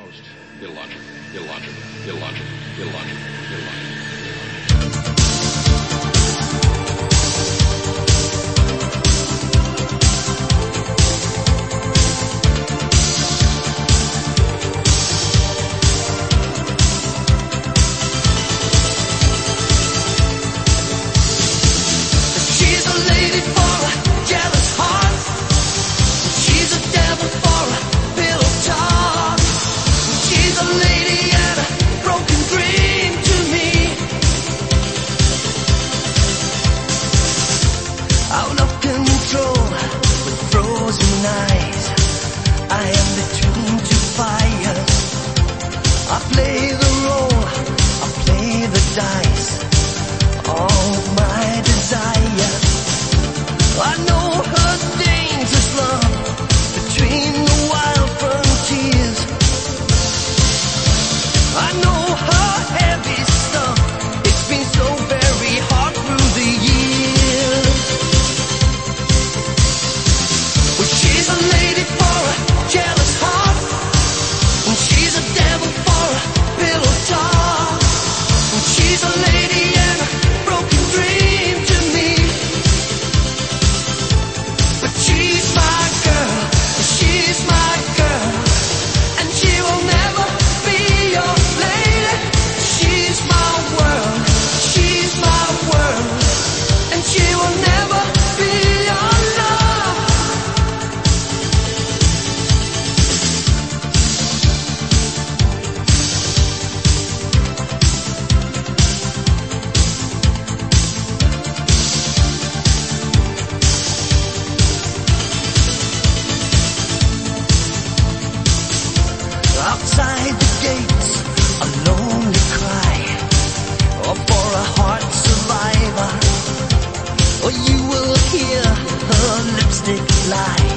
most illogical. She's a lady for a jealous heart. She's a devil for a pillow talk. She's a lady and a broken dream to me. Out of control with frozen eyes. I am between two fires. I play the role, I play the dice. All my desire. I know her dangerous love between the wild frontiers. I know her heavy stuff. It's been so very hard through the years. Well, she's a lady for a jealous heart, and she's a devil for a pillow talk. And she's a lady and a broken dream to me. But she's my girl, she's my girl, and she will never be your lady. She's my world, and she will never be your love. Outside the gates, a lonely cry, or for a heart survivor, or you will hear her lipstick lie.